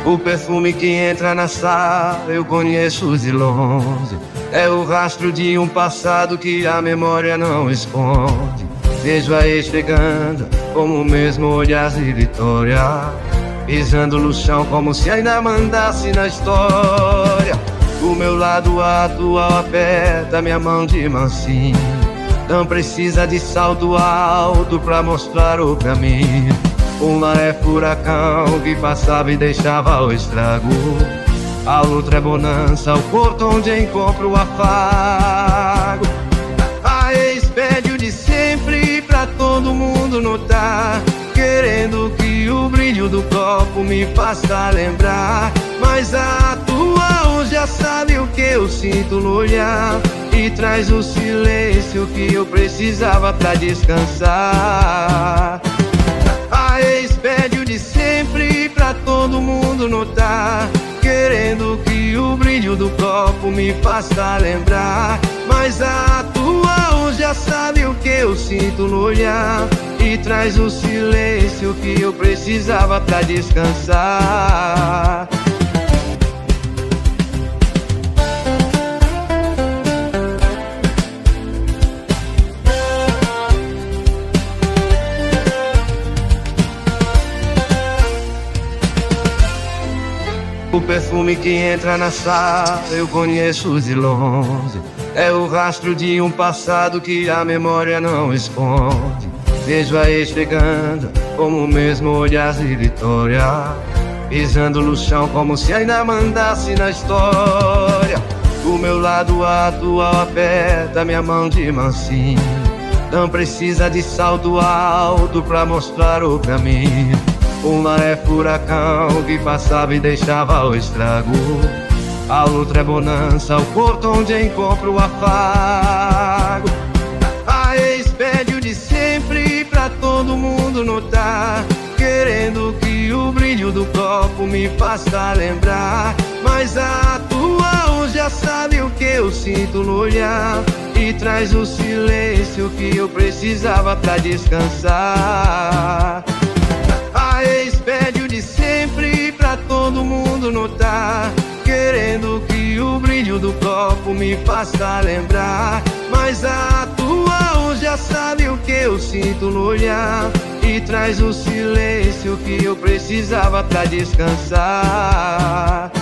O perfume que entra na sala eu conheço de longe. É o rastro de um passado que a memória não esconde. Vejo a ex chegando, como o mesmo olhar de vitória, pisando no chão como se ainda mandasse na história. O meu lado atual aperta minha mão de mansinho. Não precisa de salto alto pra mostrar o caminho. Um maré furacão que passava e deixava o estrago. A outra é bonança, o porto onde encontro o afago. A ex pede o de sempre pra todo mundo notar, querendo que o brilho do copo me faça lembrar. Mas a atual já sabe o que eu sinto no olhar e traz o silêncio que eu precisava pra descansar. A ex pede o de sempre pra todo mundo notar, querendo que o brilho do copo me faça lembrar. Mas a atual já sabe o que eu sinto no olhar e traz o silêncio que eu precisava pra descansar. O perfume que entra na sala eu conheço de longe. É o rastro de um passado que a memória não esconde. Vejo a ex chegando, como o mesmo olhar de vitória, pisando no chão como se ainda mandasse na história. O meu lado atual aperta minha mão de mansinho. Não precisa de salto alto pra mostrar o caminho. Um maré furacão que passava e deixava o estrago. A outra é bonança, o porto onde encontro o afago. A ex pede o de sempre pra todo mundo notar, querendo que o brilho do copo me faça lembrar. Mas a atual já sabe o que eu sinto no olhar e traz o silêncio que eu precisava pra descansar. A ex pede o de sempre pra todo mundo notar, querendo que o brilho do copo me faça lembrar. Mas a atual já sabe o que eu sinto no olhar e traz o silêncio que eu precisava pra descansar.